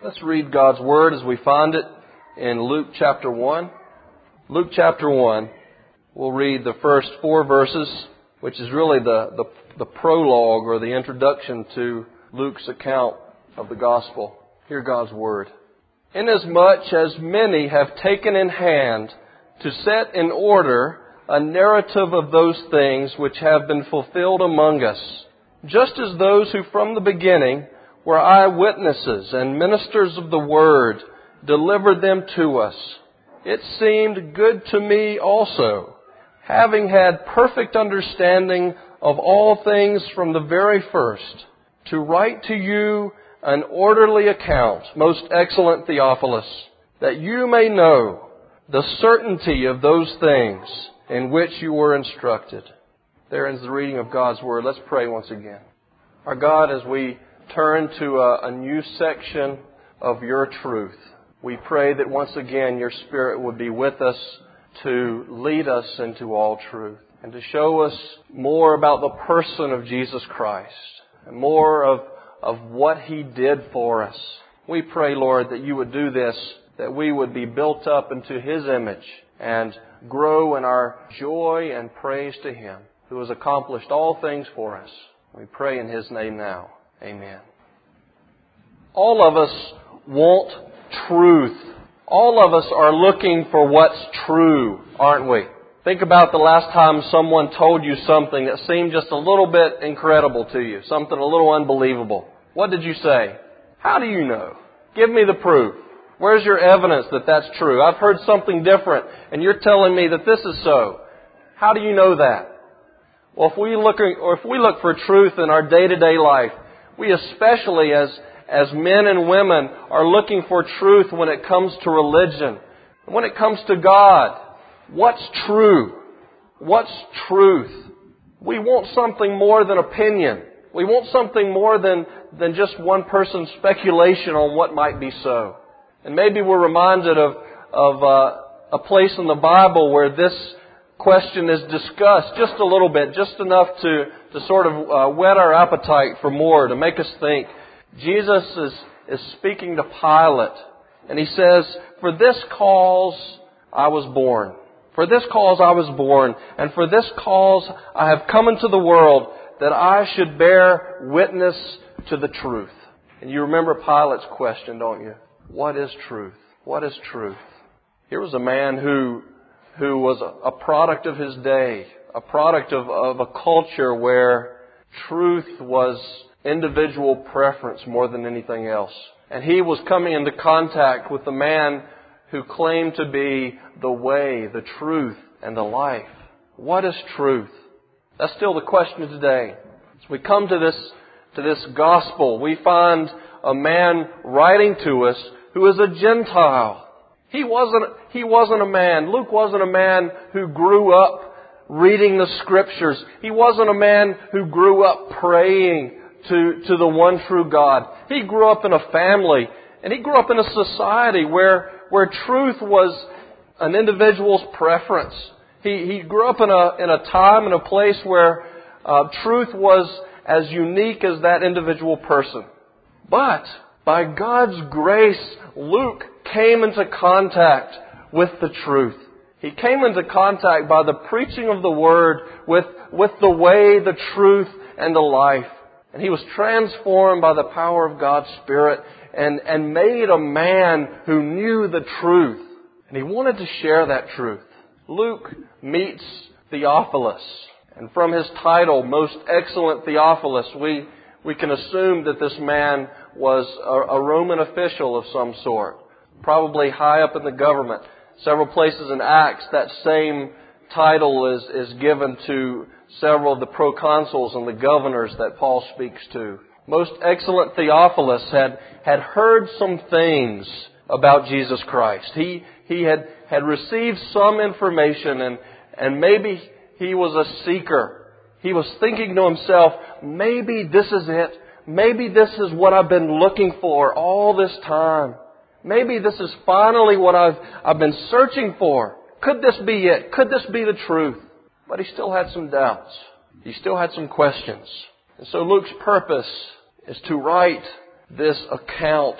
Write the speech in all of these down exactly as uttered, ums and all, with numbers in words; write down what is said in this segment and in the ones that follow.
Let's read God's Word as we find it in Luke chapter one. Luke chapter one, we'll read the first four verses, which is really the, the, the prologue or the introduction to Luke's account of the Gospel. Hear God's Word. Inasmuch as many have taken in hand to set in order a narrative of those things which have been fulfilled among us, just as those who from the beginning were eyewitnesses and ministers of the Word delivered them to us. It seemed good to me also, having had perfect understanding of all things from the very first, to write to you an orderly account, most excellent Theophilus, that you may know the certainty of those things in which you were instructed. There ends the reading of God's Word. Let's pray once again. Our God, as we turn to a, a new section of your truth, we pray that once again your Spirit would be with us to lead us into all truth and to show us more about the person of Jesus Christ and more of, of what He did for us. We pray, Lord, that you would do this, that we would be built up into His image and grow in our joy and praise to Him, who has accomplished all things for us. We pray in His name now. Amen. All of us want truth. All of us are looking for what's true, aren't we? Think about the last time someone told you something that seemed just a little bit incredible to you, something a little unbelievable. What did you say? How do you know? Give me the proof. Where's your evidence that that's true? I've heard something different, and you're telling me that this is so. How do you know that? Well, if we look, or if we look for truth in our day-to-day life, we especially as, as men and women are looking for truth when it comes to religion. When it comes to God, what's true? What's truth? We want something more than opinion. We want something more than, than just one person's speculation on what might be so. And maybe we're reminded of, of uh, a place in the Bible where this question is discussed just a little bit, just enough to, to sort of uh, whet our appetite for more, to make us think. Jesus is, is speaking to Pilate, and He says, "For this cause I was born. For this cause I was born, and for this cause I have come into the world, that I should bear witness to the truth." And you remember Pilate's question, don't you? What is truth? What is truth? Here was a man who who was a, a product of his day, a product of, of a culture where truth was individual preference more than anything else. And he was coming into contact with the man who claimed to be the way, the truth, and the life. What is truth? That's still the question today. As we come to this, to this gospel, we find a man writing to us who is a Gentile. He wasn't, he wasn't a man. Luke wasn't a man who grew up reading the Scriptures. He wasn't a man who grew up praying to, to the one true God. He grew up in a family, and he grew up in a society where, where truth was an individual's preference. He, he grew up in a, in a time and a place where uh, truth was as unique as that individual person. But by God's grace, Luke came into contact with the truth. He came into contact by the preaching of the Word with, with the way, the truth, and the life. And he was transformed by the power of God's Spirit and, and made a man who knew the truth. And he wanted to share that truth. Luke meets Theophilus. And from his title, Most Excellent Theophilus, we, we can assume that this man was a, a Roman official of some sort, probably high up in the government. Several places in Acts, that same title is, is given to several of the proconsuls and the governors that Paul speaks to. Most Excellent Theophilus had, had heard some things about Jesus Christ. He, he had, had received some information, and, and maybe he was a seeker. He was thinking to himself, maybe this is it. Maybe this is what I've been looking for all this time. Maybe this is finally what I've, I've been searching for. Could this be it? Could this be the truth? But he still had some doubts. He still had some questions. And so Luke's purpose is to write this account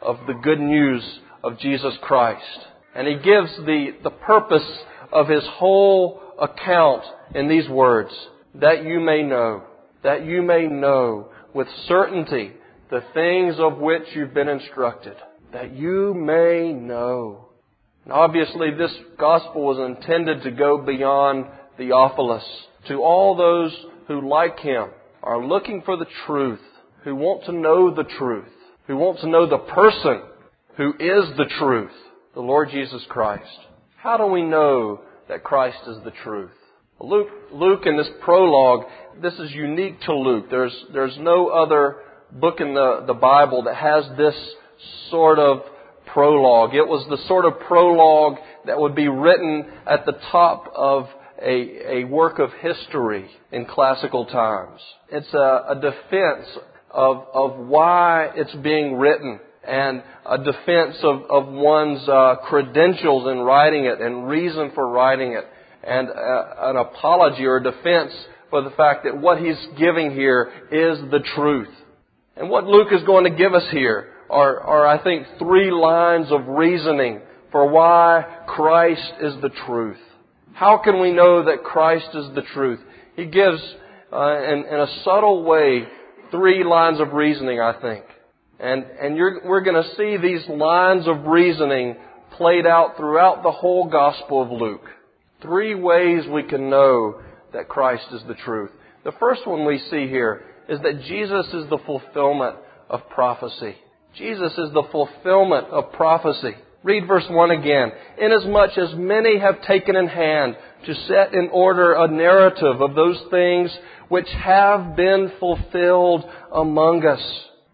of the good news of Jesus Christ. And he gives the, the purpose of his whole account in these words, that you may know, that you may know with certainty the things of which you've been instructed, that you may know. And obviously this gospel was intended to go beyond Theophilus, to all those who, like him, are looking for the truth, who want to know the truth, who want to know the person who is the truth, the Lord Jesus Christ. How do we know that Christ is the truth? Luke, Luke in this prologue, this is unique to Luke. There's, there's no other book in the, the Bible that has this sort of prologue. It was the sort of prologue that would be written at the top of a, a work of history in classical times. It's a, a defense of, of why it's being written, and a defense of, of one's uh, credentials in writing it and reason for writing it, and uh, an apology or defense for the fact that what he's giving here is the truth. And what Luke is going to give us here are, are, I think, three lines of reasoning for why Christ is the truth. How can we know that Christ is the truth? He gives, uh, in, in a subtle way, three lines of reasoning, I think. And, and you're, we're going to see these lines of reasoning played out throughout the whole Gospel of Luke. Three ways we can know that Christ is the truth. The first one we see here is that Jesus is the fulfillment of prophecy. Jesus is the fulfillment of prophecy. Read verse one again. Inasmuch as many have taken in hand to set in order a narrative of those things which have been fulfilled among us.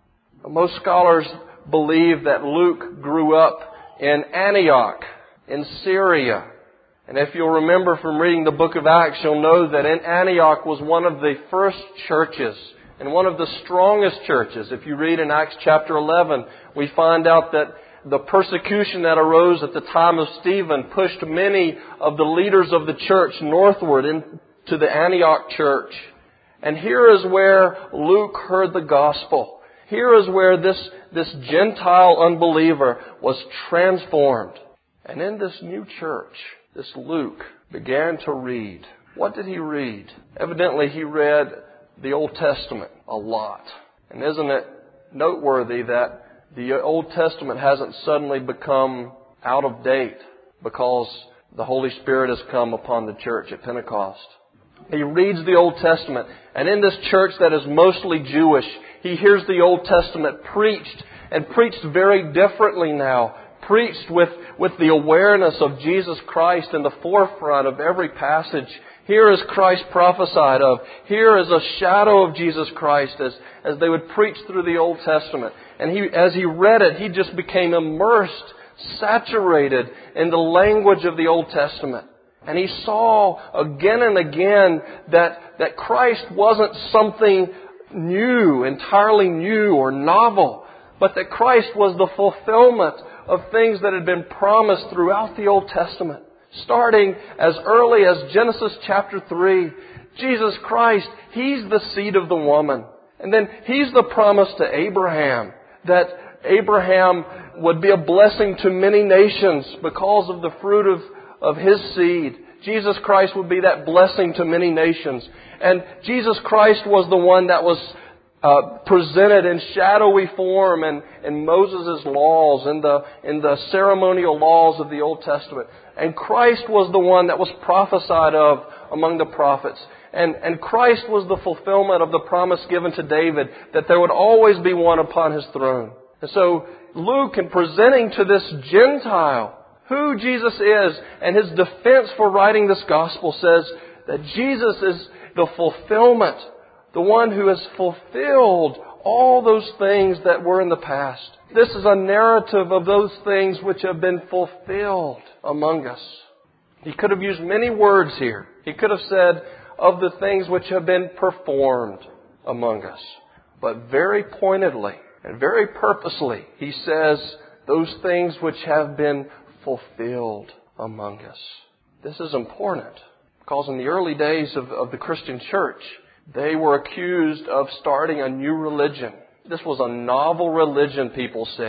Most scholars believe that Luke grew up in Antioch, in Syria. And if you'll remember from reading the book of Acts, you'll know that in Antioch was one of the first churches and one of the strongest churches. If you read in Acts chapter eleven, we find out that the persecution that arose at the time of Stephen pushed many of the leaders of the church northward into the Antioch church. And here is where Luke heard the gospel. Here is where this, this Gentile unbeliever was transformed. And in this new church, this Luke began to read. What did he read? Evidently he read the Old Testament a lot. And isn't it noteworthy that the Old Testament hasn't suddenly become out of date because the Holy Spirit has come upon the church at Pentecost? He reads the Old Testament, and in this church that is mostly Jewish, he hears the Old Testament preached, and preached very differently now. Preached with, with the awareness of Jesus Christ in the forefront of every passage. Here is Christ prophesied of. Here is a shadow of Jesus Christ as, as they would preach through the Old Testament. And he, as he read it, he just became immersed, saturated in the language of the Old Testament. And he saw again and again that, that Christ wasn't something new, entirely new or novel, but that Christ was the fulfillment of things that had been promised throughout the Old Testament. Starting as early as Genesis chapter three, Jesus Christ, He's the seed of the woman. And then He's the promise to Abraham that Abraham would be a blessing to many nations because of the fruit of, of his seed. Jesus Christ would be that blessing to many nations. And Jesus Christ was the one that was uh, presented in shadowy form in, in Moses' laws, in the, in the ceremonial laws of the Old Testament. And Christ was the one that was prophesied of among the prophets. And, and Christ was the fulfillment of the promise given to David that there would always be one upon his throne. And so Luke, in presenting to this Gentile who Jesus is, and his defense for writing this gospel, says that Jesus is the fulfillment, the one who has fulfilled all those things that were in the past. This is a narrative of those things which have been fulfilled among us. He could have used many words here. He could have said of the things which have been performed among us. But very pointedly and very purposely, he says those things which have been fulfilled among us. This is important because in the early days of, of the Christian church, they were accused of starting a new religion. This was a novel religion, people said.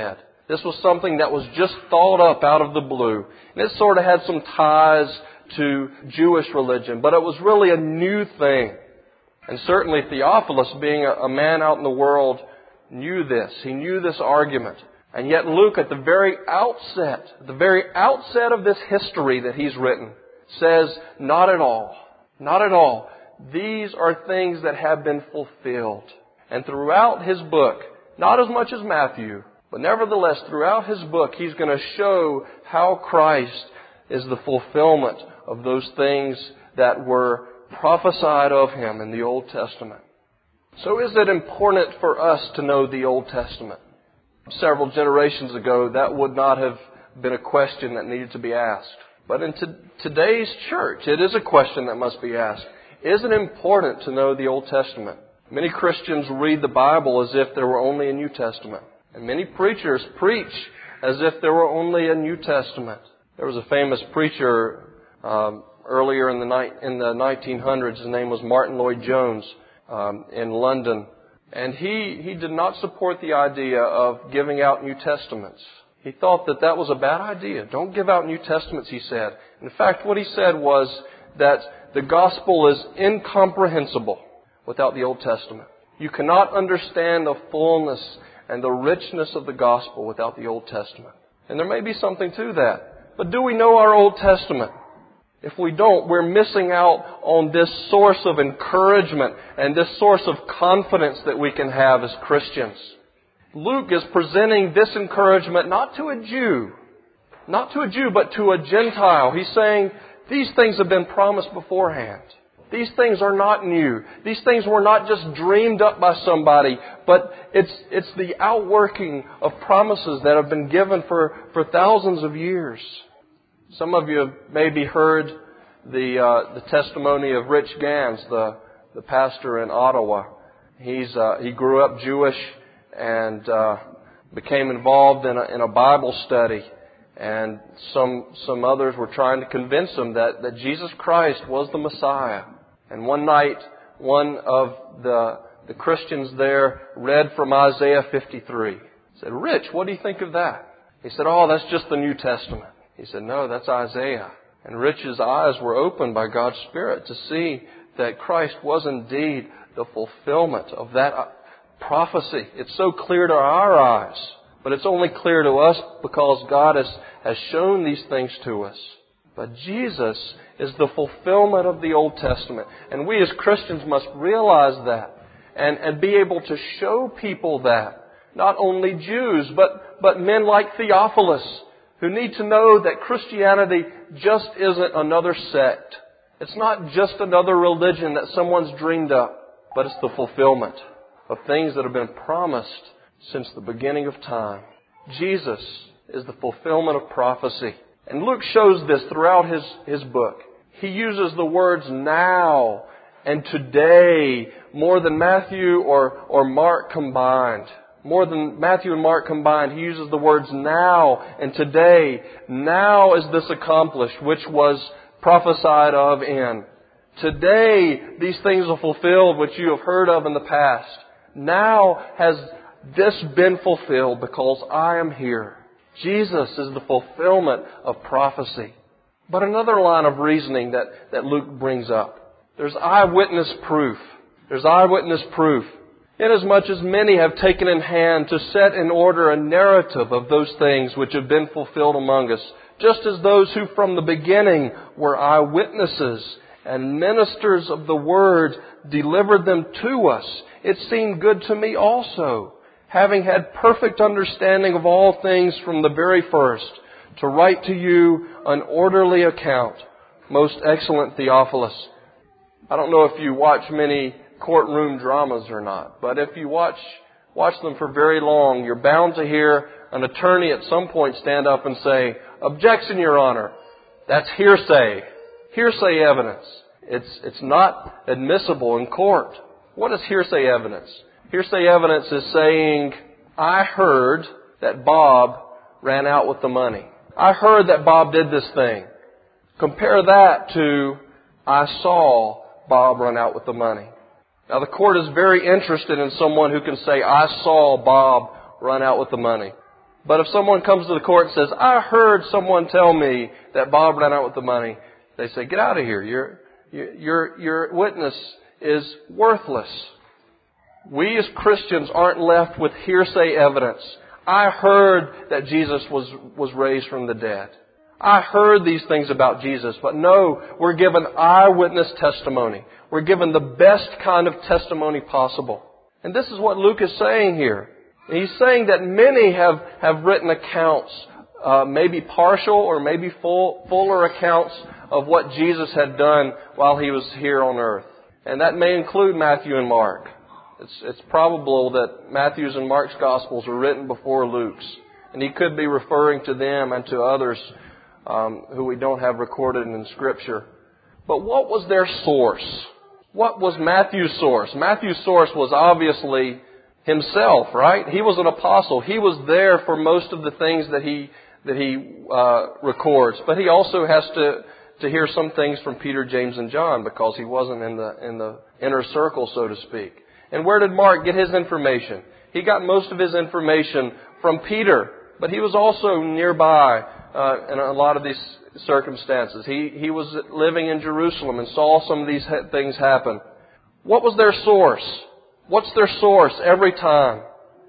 This was something that was just thought up out of the blue. And it sort of had some ties to Jewish religion, but it was really a new thing. And certainly Theophilus, being a, a man out in the world, knew this. He knew this argument. And yet Luke, at the very outset, the very outset of this history that he's written, says, not at all. Not at all. These are things that have been fulfilled. And throughout his book, not as much as Matthew, but nevertheless, throughout his book, he's going to show how Christ is the fulfillment of those things that were prophesied of Him in the Old Testament. So is it important for us to know the Old Testament? Several generations ago, that would not have been a question that needed to be asked. But in to- today's church, it is a question that must be asked. Is it important to know the Old Testament? Many Christians read the Bible as if there were only a New Testament. And many preachers preach as if there were only a New Testament. There was a famous preacher um, earlier in the, ni- in the nineteen hundreds. His name was Martin Lloyd-Jones um, in London. And he, he did not support the idea of giving out New Testaments. He thought that that was a bad idea. Don't give out New Testaments, he said. In fact, what he said was that the gospel is incomprehensible without the Old Testament. You cannot understand the fullness and the richness of the gospel without the Old Testament. And there may be something to that. But do we know our Old Testament? If we don't, we're missing out on this source of encouragement and this source of confidence that we can have as Christians. Luke is presenting this encouragement not to a Jew, not to a Jew, but to a Gentile. He's saying these things have been promised beforehand. These things are not new. These things were not just dreamed up by somebody, but it's it's the outworking of promises that have been given for, for thousands of years. Some of you have maybe heard the uh, the testimony of Rich Gans, the the pastor in Ottawa. He's uh, he grew up Jewish and uh, became involved in a, in a Bible study. And some some others were trying to convince him that, that Jesus Christ was the Messiah. And one night, one of the the Christians there read from Isaiah fifty-three. He said, "Rich, what do you think of that?" He said, "Oh, that's just the New Testament." He said, "No, that's Isaiah." And Rich's eyes were opened by God's Spirit to see that Christ was indeed the fulfillment of that prophecy. It's so clear to our eyes, but it's only clear to us because God has, has shown these things to us. But Jesus is the fulfillment of the Old Testament. And we as Christians must realize that and, and be able to show people that. Not only Jews, but, but men like Theophilus, who need to know that Christianity just isn't another sect. It's not just another religion that someone's dreamed up, but it's the fulfillment of things that have been promised since the beginning of time. Jesus is the fulfillment of prophecy. And Luke shows this throughout his, his book. He uses the words now and today more than Matthew or, or Mark combined. More than Matthew and Mark combined, he uses the words now and today. Now is this accomplished, which was prophesied of in. Today, these things are fulfilled, which you have heard of in the past. Now has this been fulfilled because I am here. Jesus is the fulfillment of prophecy. But another line of reasoning that, that Luke brings up. There's eyewitness proof. There's eyewitness proof. Inasmuch as many have taken in hand to set in order a narrative of those things which have been fulfilled among us, just as those who from the beginning were eyewitnesses and ministers of the word delivered them to us, it seemed good to me also, having had perfect understanding of all things from the very first, to write to you an orderly account, most excellent Theophilus. I don't know if you watch many courtroom dramas or not, but if you watch watch them for very long, you're bound to hear an attorney at some point stand up and say, "Objection, Your Honor. That's hearsay. Hearsay evidence. It's it's not admissible in court." What is hearsay evidence? Hearsay evidence is saying, "I heard that Bob ran out with the money. I heard that Bob did this thing." Compare that to, "I saw Bob run out with the money." Now, the court is very interested in someone who can say, "I saw Bob run out with the money." But if someone comes to the court and says, I heard someone tell me that Bob ran out with the money, they say, get out of here. Your, your, your witness is worthless. We as Christians aren't left with hearsay evidence. I heard that Jesus was, was raised from the dead. I heard these things about Jesus. But no, we're given eyewitness testimony. We're given the best kind of testimony possible. And this is what Luke is saying here. He's saying that many have, have written accounts, uh, maybe partial or maybe full, fuller accounts of what Jesus had done while He was here on earth. And that may include Matthew and Mark. It's, it's probable that Matthew's and Mark's Gospels were written before Luke's. And he could be referring to them and to others um, who we don't have recorded in Scripture. But what was their source? What was Matthew's source? Matthew's source was obviously himself, right? He was an apostle. He was there for most of the things that he that he uh, records. But he also has to to hear some things from Peter, James, and John because he wasn't in the in the inner circle, so to speak. And where did Mark get his information? He got most of his information from Peter, but he was also nearby uh, in a lot of these circumstances. He he was living in Jerusalem and saw some of these things happen. What was their source? What's their source every time?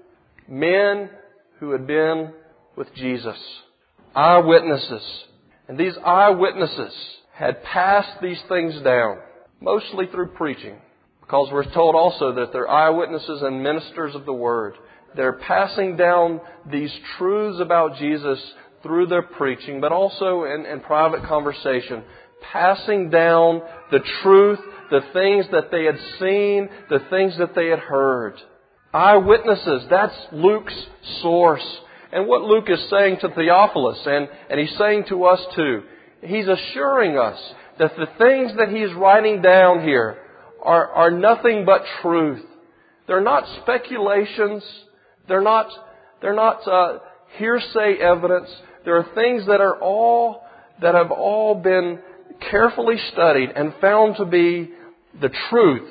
Men who had been with Jesus. Eyewitnesses. And these eyewitnesses had passed these things down, mostly through preaching. Because we're told also that they're eyewitnesses and ministers of the Word. They're passing down these truths about Jesus through their preaching, but also in, in private conversation. Passing down the truth, the things that they had seen, the things that they had heard. Eyewitnesses, that's Luke's source. And what Luke is saying to Theophilus, and, and he's saying to us too, he's assuring us that the things that he's writing down here are, are nothing but truth. They're not speculations. They're not, they're not uh, hearsay evidence. There are things that are all, that have all been carefully studied and found to be the truth,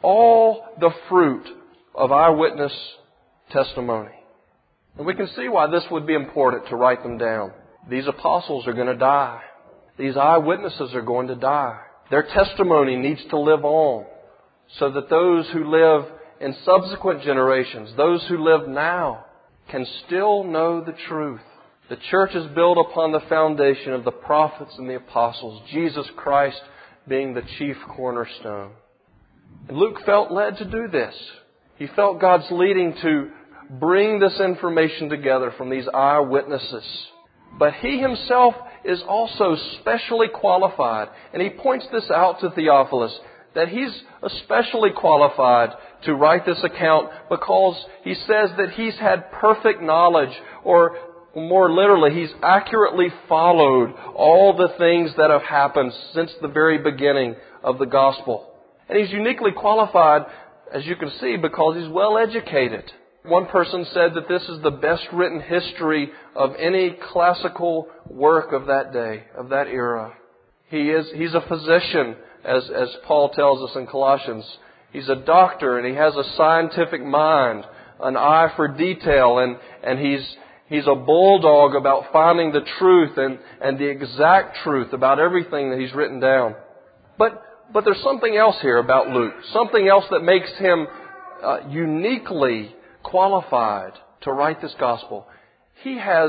all the fruit of eyewitness testimony. And we can see why this would be important to write them down. These apostles are going to die. These eyewitnesses are going to die. Their testimony needs to live on so that those who live in subsequent generations, those who live now, can still know the truth. The church is built upon the foundation of the prophets and the apostles, Jesus Christ being the chief cornerstone. And Luke felt led to do this. He felt God's leading to bring this information together from these eyewitnesses. But he himself is also specially qualified. And he points this out to Theophilus, that he's especially qualified to write this account because he says that he's had perfect knowledge, or more literally, he's accurately followed all the things that have happened since the very beginning of the gospel. And he's uniquely qualified, as you can see, because he's well educated. One person said that this is the best written history of any classical work of that day, of that era. He is, he's a physician, as, as Paul tells us in Colossians. He's a doctor, and he has a scientific mind, an eye for detail, and, and he's, he's a bulldog about finding the truth and, and the exact truth about everything that he's written down. But, but there's something else here about Luke, something else that makes him uh, uniquely qualified to write this gospel. He has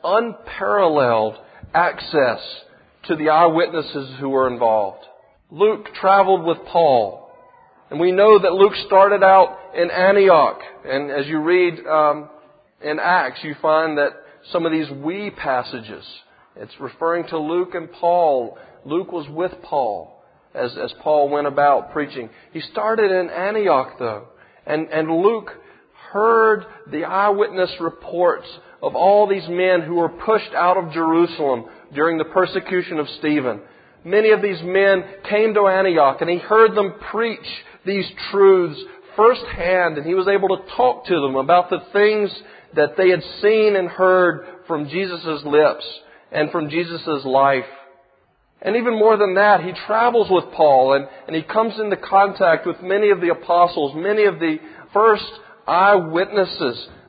unparalleled access to the eyewitnesses who were involved. Luke traveled with Paul. And we know that Luke started out in Antioch. And as you read um, in Acts, you find that some of these we passages, it's referring to Luke and Paul. Luke was with Paul as, as Paul went about preaching. He started in Antioch, though. And, and Luke heard the eyewitness reports of all these men who were pushed out of Jerusalem during the persecution of Stephen. Many of these men came to Antioch, and he heard them preach these truths firsthand, and he was able to talk to them about the things that they had seen and heard from Jesus' lips and from Jesus' life. And even more than that, he travels with Paul, and, and he comes into contact with many of the apostles, many of the first eyewitnesses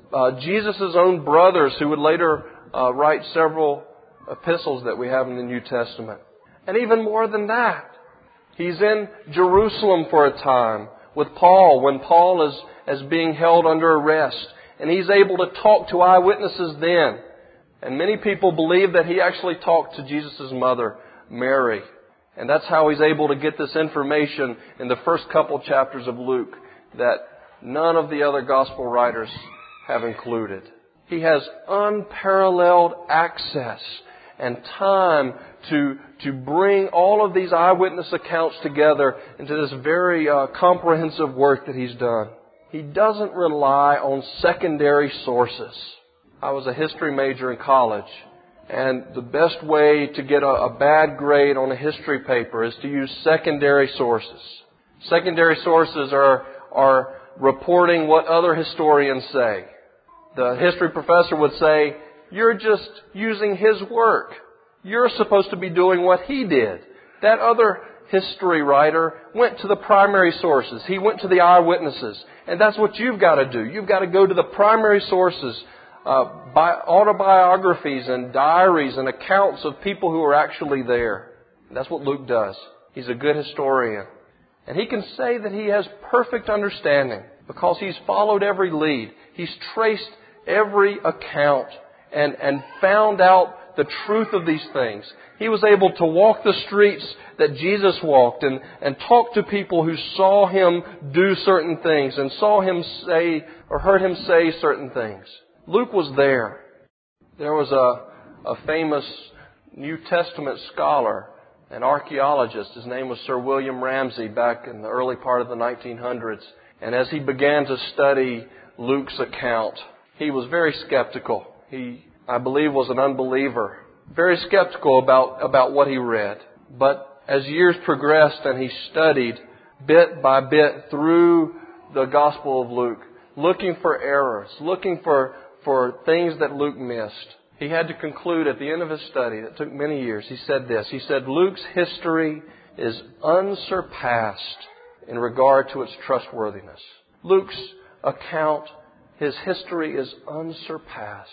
uh, Jesus' own brothers who would later uh, write several epistles that we have in the New Testament. And even more than that, he's in Jerusalem for a time with Paul when Paul is, is being held under arrest. And he's able to talk to eyewitnesses then. And many people believe that he actually talked to Jesus' mother, Mary. And that's how he's able to get this information in the first couple chapters of Luke that none of the other gospel writers have included. He has unparalleled access and time to, to bring all of these eyewitness accounts together into this very uh, comprehensive work that he's done. He doesn't rely on secondary sources. I was a history major in college, and the best way to get a, a bad grade on a history paper is to use secondary sources. Secondary sources are, are reporting what other historians say. The history professor would say, "You're just using his work. You're supposed to be doing what he did." That other history writer went to the primary sources. He went to the eyewitnesses. And that's what you've got to do. You've got to go to the primary sources, uh, by autobiographies and diaries and accounts of people who are actually there. That's what Luke does. He's a good historian. And he can say that he has perfect understanding because he's followed every lead. He's traced every account and, and found out the truth of these things. He was able to walk the streets that Jesus walked and, and talk to people who saw Him do certain things and saw Him say or heard Him say certain things. Luke was there. There was a, a famous New Testament scholar, an archaeologist. His name was Sir William Ramsay back in the early part of the nineteen hundreds. And as he began to study Luke's account, he was very skeptical. He, I believe, was an unbeliever. Very skeptical about, about what he read. But as years progressed and he studied bit by bit through the Gospel of Luke, looking for errors, looking for, for things that Luke missed, he had to conclude at the end of his study, that took many years, he said this. He said, Luke's history is unsurpassed in regard to its trustworthiness. Luke's account, his history is unsurpassed.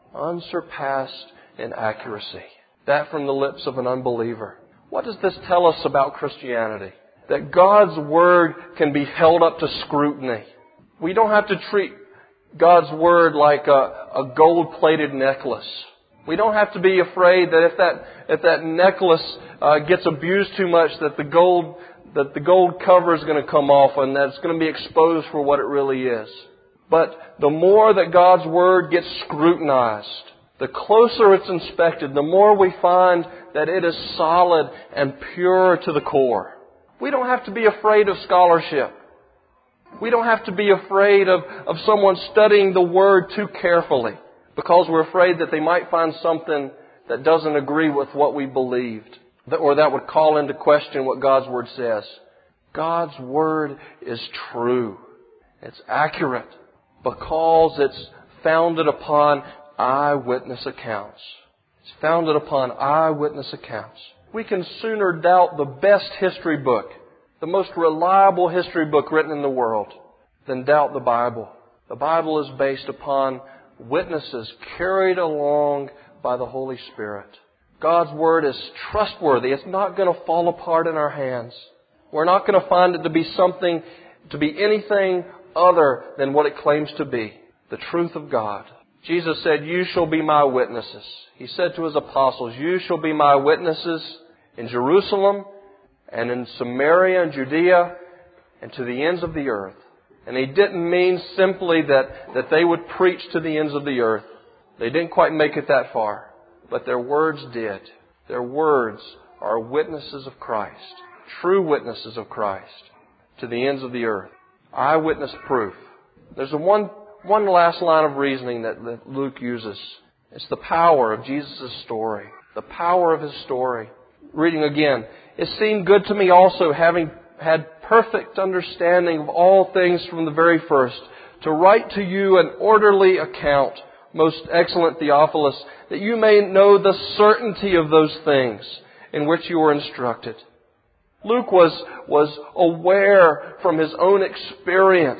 Unsurpassed in accuracy. That from the lips of an unbeliever. What does this tell us about Christianity? That God's Word can be held up to scrutiny. We don't have to treat God's Word like a, a gold-plated necklace. We don't have to be afraid that if that if that necklace uh, gets abused too much, that the gold that the gold cover is going to come off and that it's going to be exposed for what it really is. But the more that God's Word gets scrutinized, the closer it's inspected, the more we find that it is solid and pure to the core. We don't have to be afraid of scholarship. We don't have to be afraid of, of someone studying the Word too carefully because we're afraid that they might find something that doesn't agree with what we believed or that would call into question what God's Word says. God's Word is true. It's accurate because it's founded upon eyewitness accounts. It's founded upon eyewitness accounts. We can sooner doubt the best history book, the most reliable history book written in the world, than doubt the Bible. The Bible is based upon witnesses carried along by the Holy Spirit. God's Word is trustworthy. It's not going to fall apart in our hands. We're not going to find it to be something, to be anything other than what it claims to be, the truth of God. Jesus said, "You shall be my witnesses." He said to His apostles, "You shall be my witnesses in Jerusalem and in Samaria and Judea and to the ends of the earth." And He didn't mean simply that, that they would preach to the ends of the earth. They didn't quite make it that far. But their words did. Their words are witnesses of Christ. True witnesses of Christ to the ends of the earth. Eyewitness proof. There's a one, one last line of reasoning that, that Luke uses. It's the power of Jesus' story. The power of His story. Reading again. "It seemed good to me also, having had perfect understanding of all things from the very first, to write to you an orderly account, most excellent Theophilus, that you may know the certainty of those things in which you were instructed." Luke was, was aware from his own experience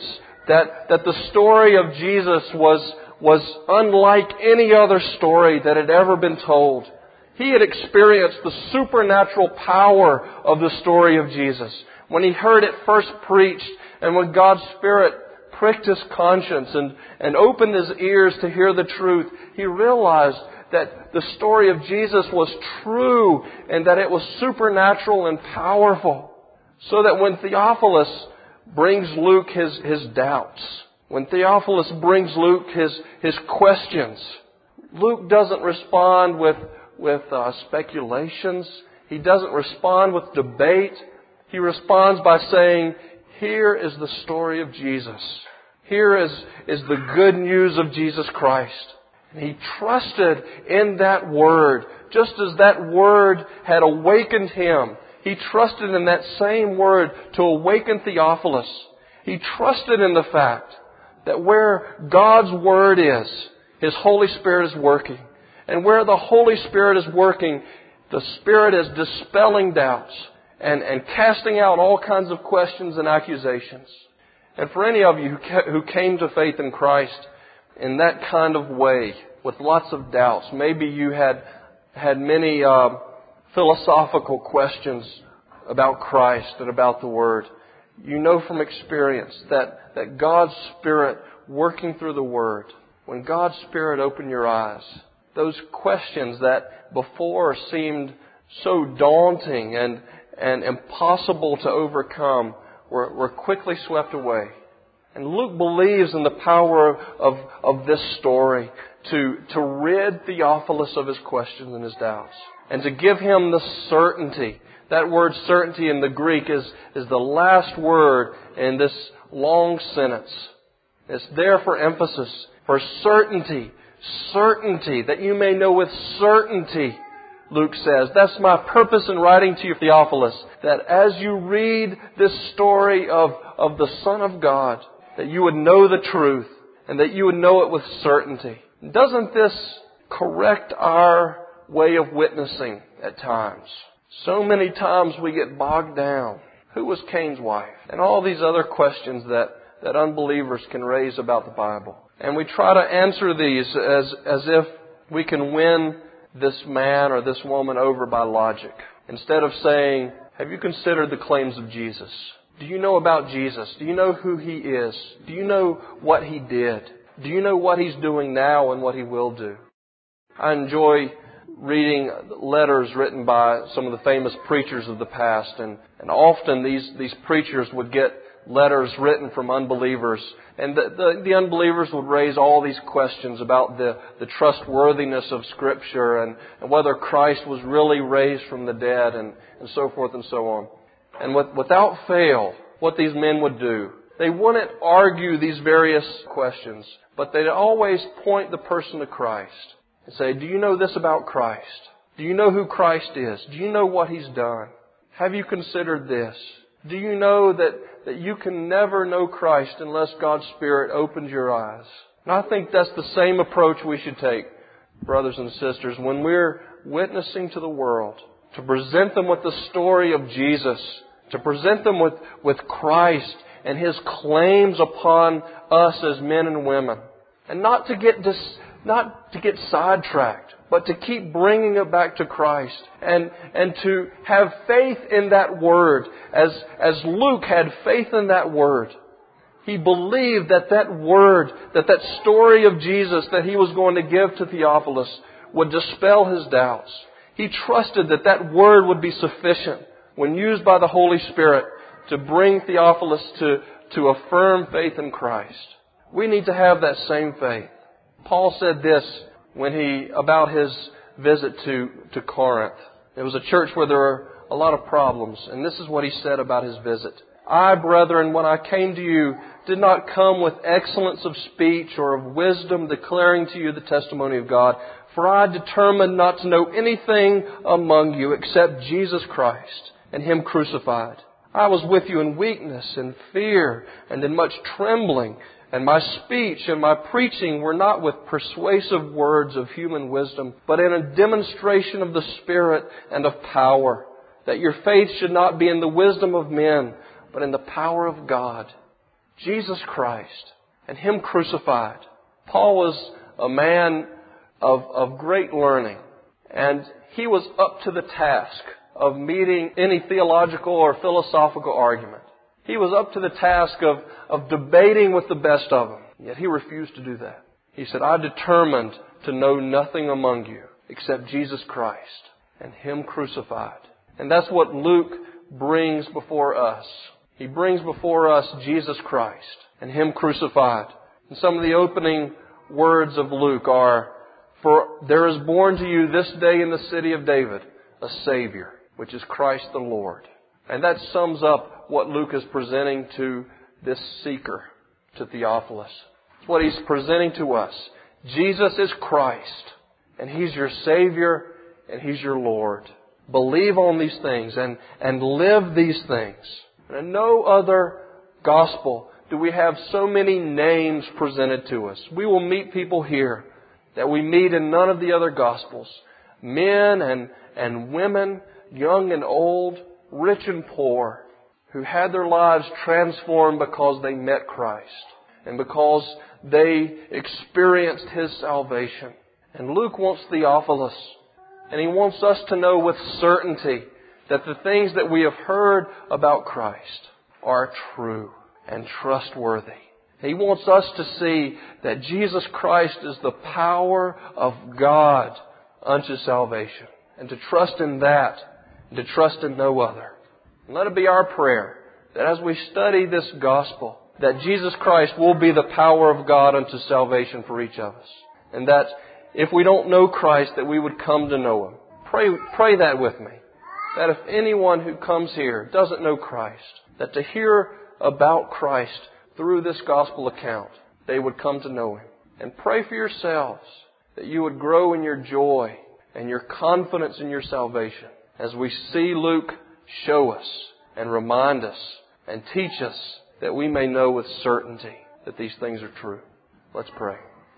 That, that the story of Jesus was, was unlike any other story that had ever been told. He had experienced the supernatural power of the story of Jesus. When he heard it first preached, and when God's Spirit pricked his conscience and, and opened his ears to hear the truth, he realized that the story of Jesus was true and that it was supernatural and powerful. So that when Theophilus brings Luke his, his doubts, when Theophilus brings Luke his, his questions, Luke doesn't respond with, with uh, speculations. He doesn't respond with debate. He responds by saying, here is the story of Jesus. Here is, is the good news of Jesus Christ. And he trusted in that Word, just as that Word had awakened him. He trusted in that same Word to awaken Theophilus. He trusted in the fact that where God's Word is, His Holy Spirit is working. And where the Holy Spirit is working, the Spirit is dispelling doubts and, and casting out all kinds of questions and accusations. And for any of you who, ca- who came to faith in Christ in that kind of way, with lots of doubts, maybe you had had many uh, philosophical questions about Christ and about the Word. You know from experience that, that God's Spirit working through the Word, when God's Spirit opened your eyes, those questions that before seemed so daunting and, and impossible to overcome were, were quickly swept away. And Luke believes in the power of, of this story to, to rid Theophilus of his questions and his doubts, and to give him the certainty. That word certainty in the Greek is, is the last word in this long sentence. It's there for emphasis, for certainty. Certainty, that you may know with certainty, Luke says. That's my purpose in writing to you, Theophilus, that as you read this story of, of the Son of God, that you would know the truth and that you would know it with certainty. Doesn't this correct our way of witnessing at times? So many times we get bogged down. Who was Cain's wife? And all these other questions that, that unbelievers can raise about the Bible. And we try to answer these as, as if we can win this man or this woman over by logic. Instead of saying, have you considered the claims of Jesus? Do you know about Jesus? Do you know who He is? Do you know what He did? Do you know what He's doing now and what He will do? I enjoy reading letters written by some of the famous preachers of the past. And, and often these, these preachers would get letters written from unbelievers. And the, the, the unbelievers would raise all these questions about the, the trustworthiness of Scripture and, and whether Christ was really raised from the dead and, and so forth and so on. And with, without fail, what these men would do, they wouldn't argue these various questions, but they'd always point the person to Christ and say, do you know this about Christ? Do you know who Christ is? Do you know what He's done? Have you considered this? Do you know that, that you can never know Christ unless God's Spirit opens your eyes? And I think that's the same approach we should take, brothers and sisters, when we're witnessing to the world, to present them with the story of Jesus, to present them with, with Christ and His claims upon us as men and women. And not to get dis, not to get sidetracked, but to keep bringing it back to Christ and, and to have faith in that Word. As, as Luke had faith in that Word. He believed that that Word, that that story of Jesus that he was going to give to Theophilus would dispel his doubts. He trusted that that Word would be sufficient when used by the Holy Spirit to bring Theophilus to, to a firm faith in Christ. We need to have that same faith. Paul said this when he, about his visit to, to Corinth. It was a church where there were a lot of problems. And this is what he said about his visit. I, brethren, when I came to you, did not come with excellence of speech or of wisdom, declaring to you the testimony of God. For I determined not to know anything among you except Jesus Christ and Him crucified. I was with you in weakness and fear and in much trembling. And my speech and my preaching were not with persuasive words of human wisdom, but in a demonstration of the Spirit and of power, that your faith should not be in the wisdom of men, but in the power of God. Jesus Christ and Him crucified. Paul was a man of, of great learning, and he was up to the task of meeting any theological or philosophical argument. He was up to the task of, of debating with the best of them. Yet he refused to do that. He said, I determined to know nothing among you except Jesus Christ and Him crucified. And that's what Luke brings before us. He brings before us Jesus Christ and Him crucified. And some of the opening words of Luke are, for there is born to you this day in the city of David a Savior, which is Christ the Lord. And that sums up what Luke is presenting to this seeker, to Theophilus. It's what he's presenting to us. Jesus is Christ, and He's your Savior, and He's your Lord. Believe on these things and, and live these things. And in no other gospel do we have so many names presented to us. We will meet people here that we meet in none of the other gospels. Men and, and women, young and old, rich and poor, who had their lives transformed because they met Christ and because they experienced His salvation. And Luke wants Theophilus, and he wants us to know with certainty that the things that we have heard about Christ are true and trustworthy. He wants us to see that Jesus Christ is the power of God unto salvation, and to trust in that, and to trust in no other. And let it be our prayer that as we study this gospel, that Jesus Christ will be the power of God unto salvation for each of us. And that if we don't know Christ, that we would come to know Him. Pray, pray that with me. That if anyone who comes here doesn't know Christ, that to hear about Christ through this gospel account, they would come to know Him. And pray for yourselves that you would grow in your joy and your confidence in your salvation as we see Luke show us and remind us and teach us that we may know with certainty that these things are true. Let's pray.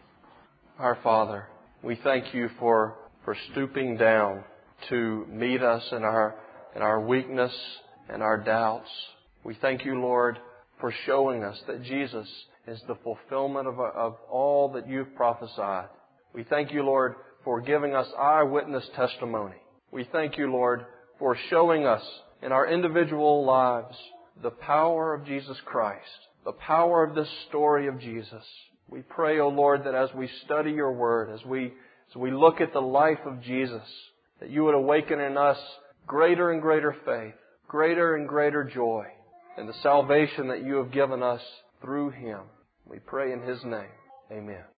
Our Father, we thank You for, for stooping down to meet us in our, in our weakness and our doubts. We thank You, Lord, for showing us that Jesus is the fulfillment of, of all that You've prophesied. We thank You, Lord, for giving us eyewitness testimony. We thank You, Lord, for showing us in our individual lives the power of Jesus Christ, the power of this story of Jesus. We pray, O Lord, that as we study Your Word, as we, as we look at the life of Jesus, that You would awaken in us greater and greater faith, greater and greater joy in the salvation that You have given us through Him. We pray in His name. Amen.